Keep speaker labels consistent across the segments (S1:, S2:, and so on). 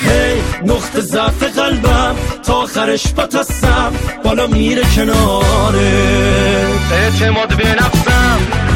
S1: نقطه ضعف قلبم تا آخرش باتستم بالا میره کناره اعتماد به نفسم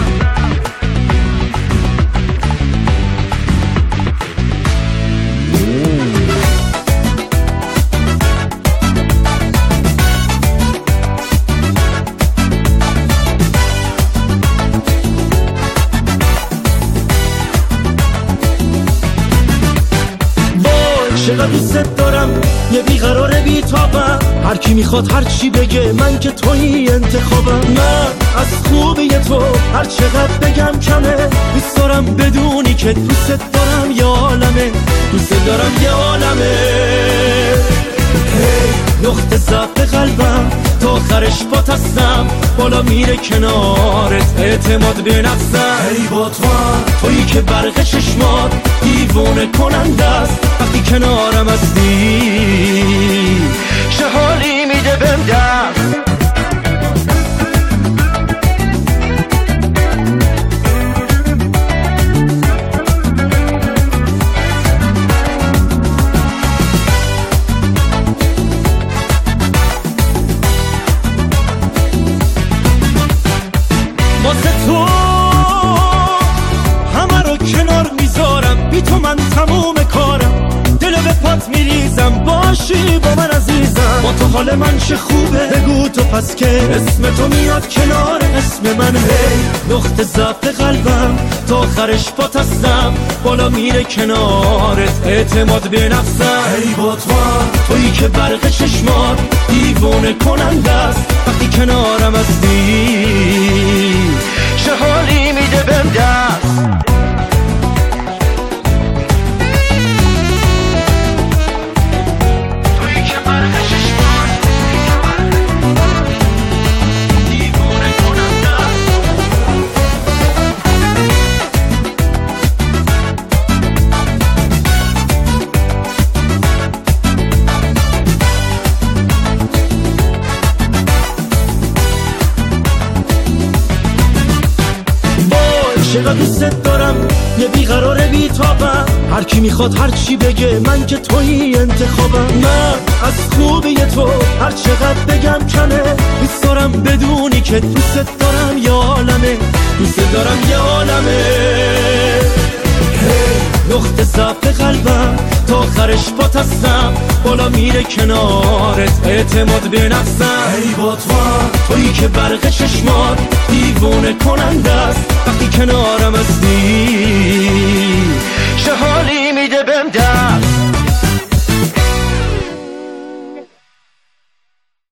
S1: چقدر دوست دارم یه بیقرار بیتابم هر کی میخواد هر چی بگه من که توی انتخابم من از خوبی تو هر چقدر بگم کمه دوست دارم بدونی که دوست دارم یه عالمه دوست دارم یه عالمه نقطه ضعف قلبم تا آخرش باتستم بالا میره کنارت اعتماد به نفسم ای با تویی که برق چشمات دیوونه کننده است وقتی کنارم هستی چه حالی میده بهم دست واسه تو همه رو کنار میذارم بی تو من تموم کارم دلو به پات میریزم باشی با من عزیزم با تو حال من چه خوبه بگو تو پس که اسم تو میاد کنار اسم من نقطه ضعف قلبم تا آخرش باتستم بالا میره کنارت اعتماد به نفسم ای با تویی که برق چشمات دیوونه کننده است وقتی کنارم هستی چه حالی میده بهم دست چقدر دوست دارم یه بیقرار بیتابم هر کی میخواد هر چی بگه من که توی انتخابم من از خوبی تو هر چقدر بگم کمه دوست دارم بدونی که دوست دارم یه عالمه دوست دارم یه عالمه نقطه ضعف قلبم تا آخرش باتستم بالا میره کنارت اعتماد به نفسم ای با تویی که برق چشمات دیوونه کننده است وقتی کنارم هستی